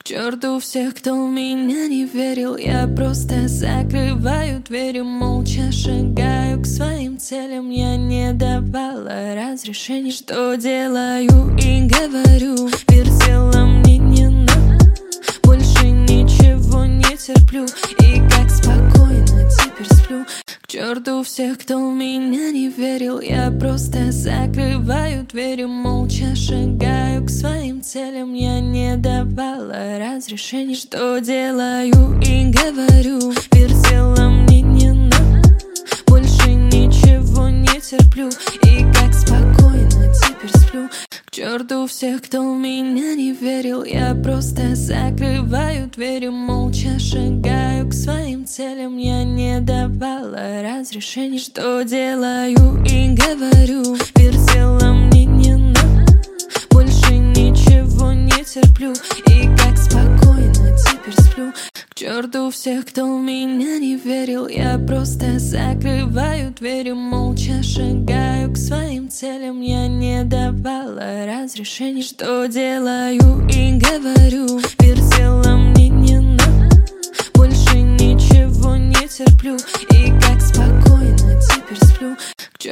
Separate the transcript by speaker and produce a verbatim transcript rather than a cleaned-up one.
Speaker 1: К черту всех, кто в меня не верил. Я просто закрываю двери, молча шагаю к своим целям. Я не давала разрешений, что делаю и говорю. Вертела мне не надо, больше ничего не терплю. И как спокойно теперь сплю. К черту всех, кто в меня не верил. Я просто закрываю двери, молча шагаю к своим целям. Я не давала разрешений, что делаю и говорю. Вертела мне не надо, больше ничего не терплю. И как спокойно теперь сплю. К черту всех, кто в меня не верил. Я просто закрываю двери, молча шагаю к своим целям. Я не давала разрешений, что делаю и говорю. Вертела мне не надо, больше ничего не терплю. И как спокойно теперь сплю. К черту всех, кто в меня не верил. Я просто закрываю двери, молча шагаю к своим целям. Я не давала разрешений, что делаю и говорю. Вертела